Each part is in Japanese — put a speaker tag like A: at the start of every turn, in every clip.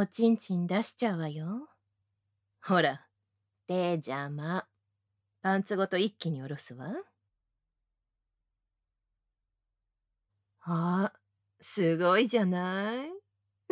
A: おちんちん出しちゃうわよ。ほら、手邪魔。パンツごと一気に下ろすわ。あ、すごいじゃない。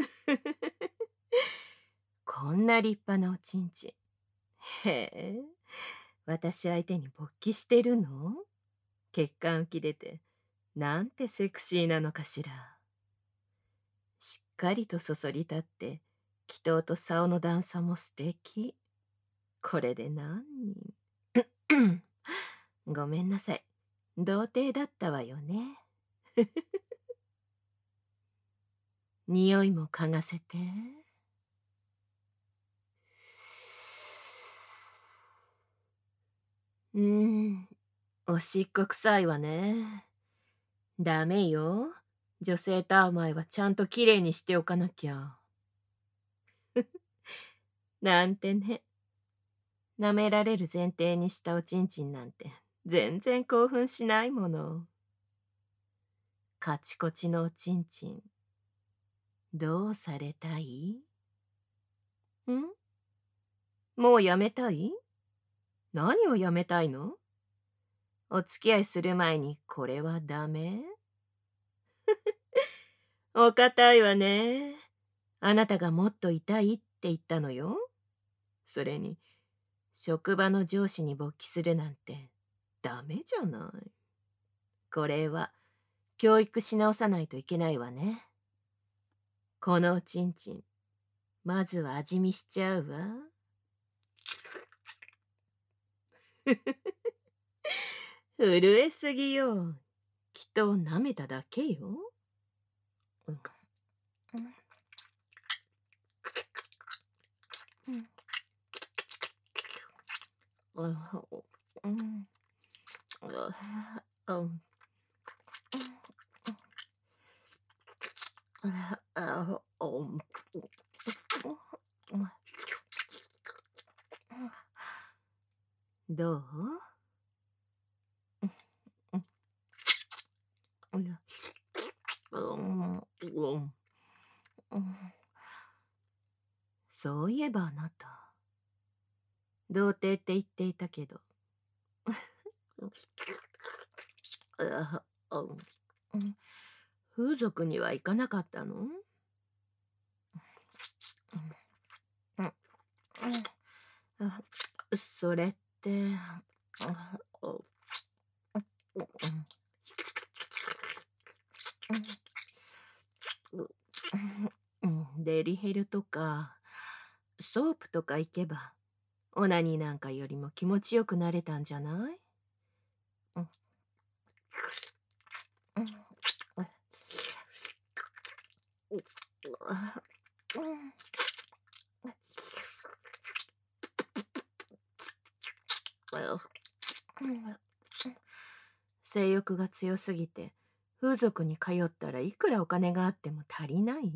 A: こんな立派なおちんちん。へえ、私相手に勃起してるの？血管浮き出て、なんてセクシーなのかしら。しっかりとそそり立って、気筒と竿の段差も素敵。これで何人ごめんなさい。童貞だったわよね。匂いも嗅がせて。おしっこ臭いわね。ダメよ。女性と会う前はちゃんときれいにしておかなきゃ。なんてね。舐められる前提にしたおちんちんなんて全然興奮しないもの。カチコチのおちんちん。どうされたい？もうやめたい？何をやめたいの？お付き合いする前にこれはダメ？お堅いわね。あなたがもっと痛いって言ったのよ。それに、職場の上司に勃起するなんてダメじゃない。これは教育し直さないといけないわね。このおちんちん、まずは味見しちゃうわ。震えすぎよ。きっと舐めただけよ。うんうんうんうんどう？そういえばあなた、童貞って言っていたけど、風俗には行かなかったの？それって、デリヘルとか、ソープとか行けば、オナニーなんかよりも気持ちよくなれたんじゃない？性欲が強すぎて、風俗に通ったらいくらお金があっても足りない？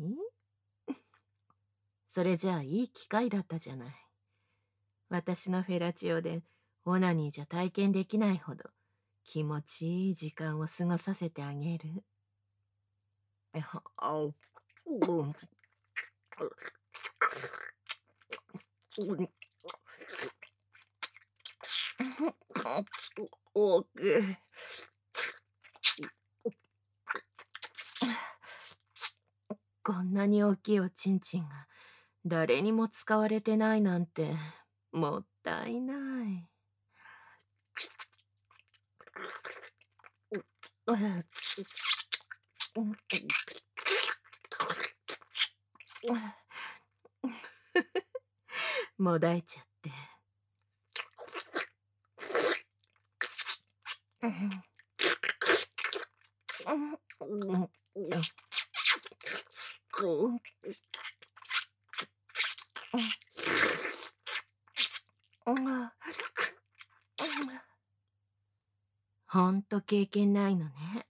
A: それじゃあいい機会だったじゃない。私のフェラチオでオナニーじゃ体験できないほど気持ちいい時間を過ごさせてあげる。こんなに大きいおちんちんが誰にも使われてないなんてもったいない。もだえちゃって。ほんと経験ないのね。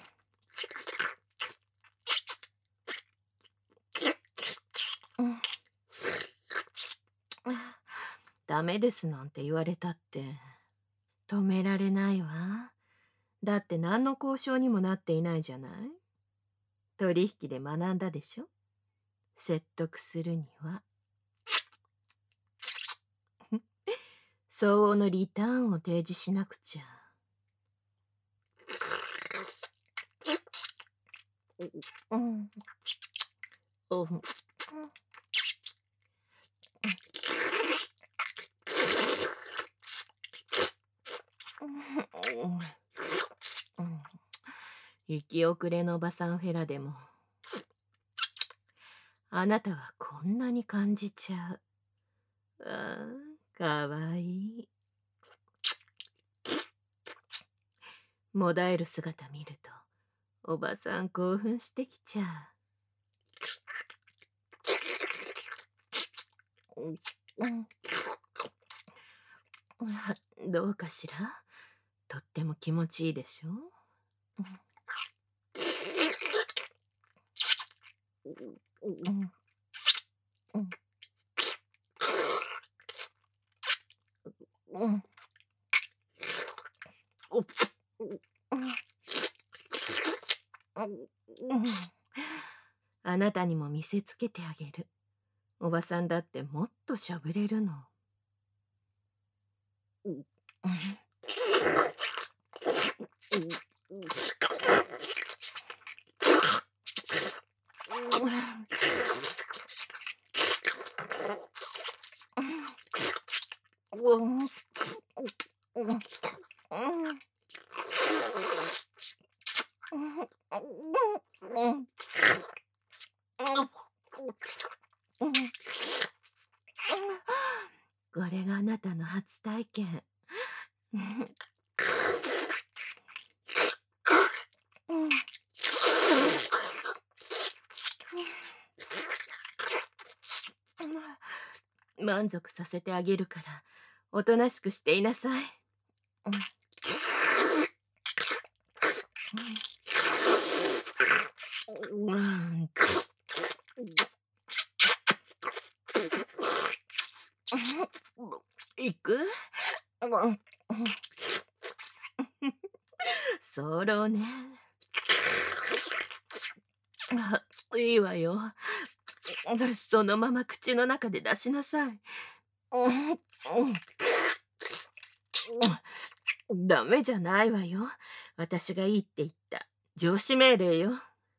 A: ダメですなんて言われたって止められないわ。だって何の交渉にもなっていないじゃない。取引で学んだでしょ。 説得するには、相応のリターンを提示しなくちゃ。うん。おう。行き遅れのおばさんフェラでも、あなたはこんなに感じちゃう。ああ、かわいい。もだえる姿見ると、おばさん興奮してきちゃう。どうかしら？とっても気持ちいいでしょ？あなたにも見せつけてあげる。おばさんだってもっとしゃぶれるの。これがあなたの初体験。満足させてあげるから、おとなしくしていなさい。行く？そうね。いいわよ。そのまま口の中で出しなさい。ダメじゃないわよ。私がいいって言った。上司命令よ。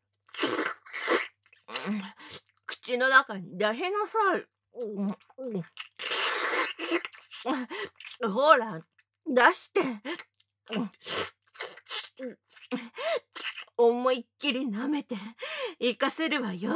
A: 口の中に出しなさい。ほら、出して。思いっきり舐めて、行かせるわよ。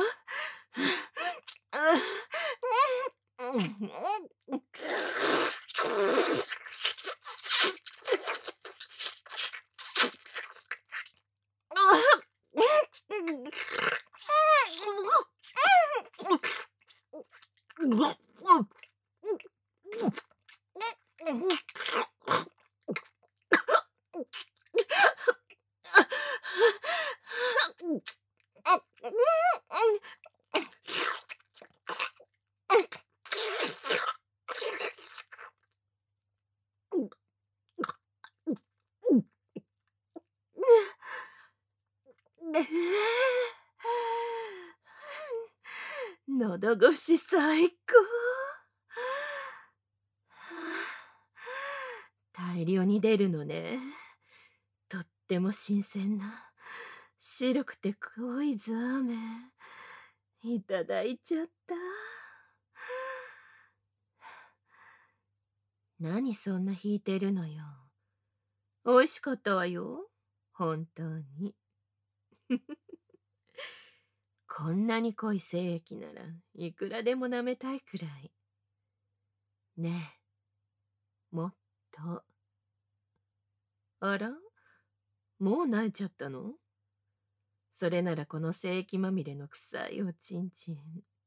A: 喉越し最高。大量に出るのね。とっても新鮮な白くて濃いザーメンいただいちゃった。何そんな引いてるのよ。美味しかったわよ。本当に。こんなに濃い精液ならいくらでも舐めたいくらい。ねえ、もっと。あら？もう泣いちゃったの？それならこの精液まみれの臭いおちんちん。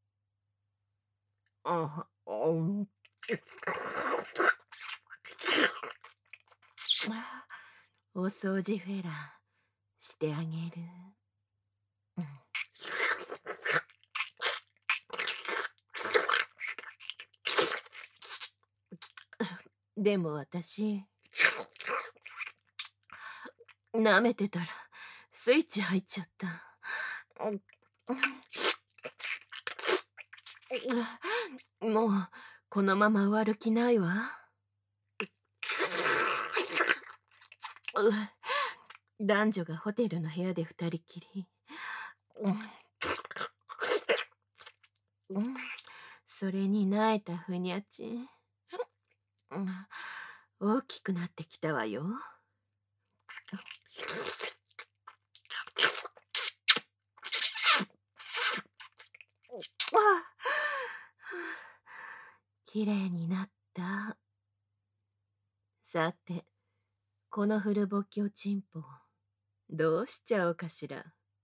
A: お掃除フェラしてあげる。でも私、舐めてたらスイッチ入っちゃった。 もう、このまま終わる気ないわ。男女がホテルの部屋で二人きり。それに萎えたふにゃち。大きくなってきたわよ。きれいになった。さて、このフルボッキおちんぽ、どうしちゃおうかしら。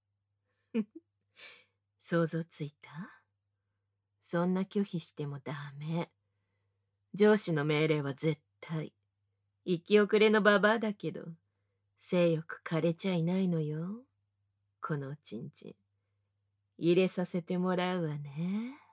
A: 想像ついた？そんな拒否してもダメ。上司の命令は絶対。生き遅れのババアだけど、性欲枯れちゃいないのよ。このおちんちん。入れさせてもらうわね。